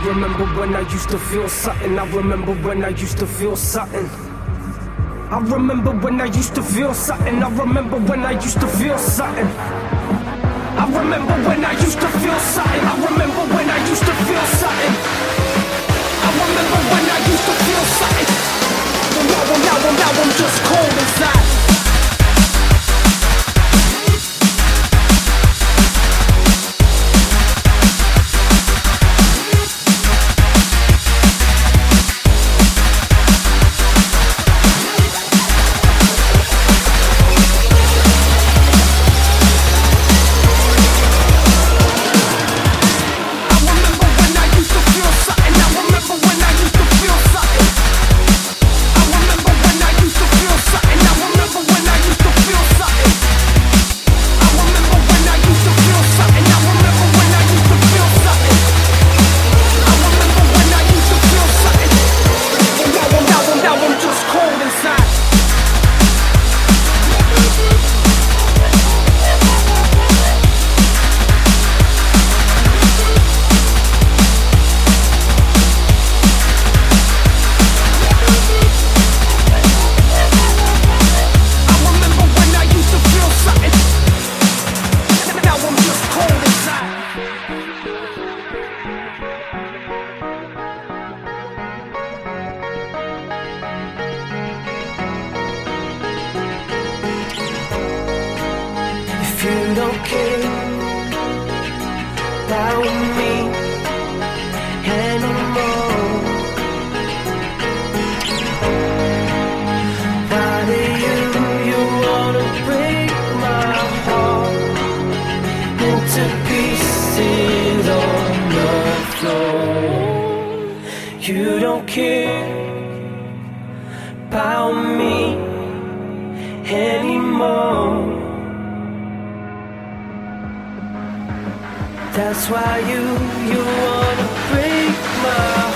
remember when I used to feel something. I remember when I used to feel something. I remember when I used to feel something. I remember when I used to feel something. I remember when I used to feel something. I remember when I used to feel something. I remember when I used to feel something. Now I'm just cold inside. You don't care about me anymore. Why do you wanna break my heart into pieces on the floor? You don't care about me anymore. That's why you wanna break my heart.